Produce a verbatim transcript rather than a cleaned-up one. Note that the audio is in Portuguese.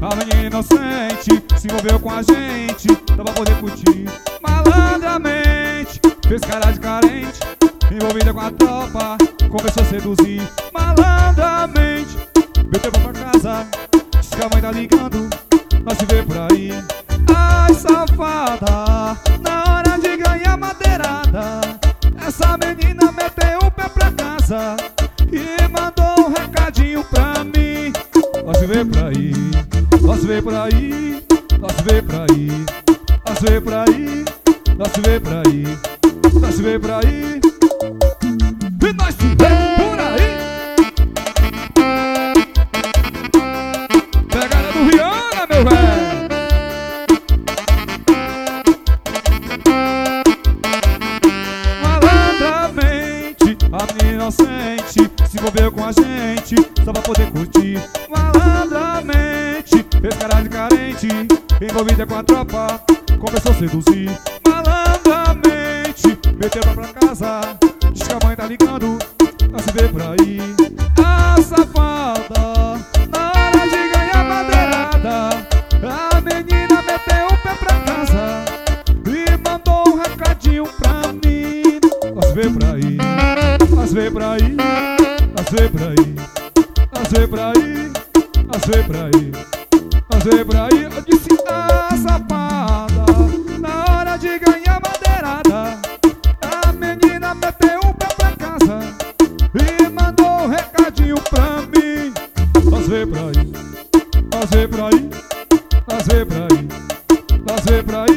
A menina inocente se envolveu com a gente só pra poder curtir malandramente. Fez cara de carente, envolvida com a tropa, começou a seduzir malandramente. Meteu pra casa, disse que a mãe tá ligando, nós se vê por aí. Ai, safada, na hora de ganhar madeirada, essa menina meteu o pé pra casa e mandou um recadinho pra mim. Nós se vê por aí, nós se vê por aí, nós se vê por aí, nós se vê por aí, nós se vê por aí, nós se vê por aí, e nós se vê por aí. Pegada do Rihanna, meu velho. Malandramente, a menina inocente se envolveu com a gente só pra poder curtir malandramente. Fez cara de carente, envolvida com a tropa, começou a seduzir malandramente. Meteu pra casa, diz que a mãe tá ligando, nós se vê por aí. A safada, na hora de ganhar madeirada, a menina meteu o pé pra casa e mandou um recadinho pra mim. Nós vê por aí, nós vê por aí, nós vê por aí, nós vê por aí, nós vê por aí, nós vê por aí. Eu disse a safada, na hora de ganhar madeirada, a menina meteu o pé pra casa e mandou um recadinho pra mim. Nós vê por aí, nós vê por aí, nós vê por aí, nós vê por aí.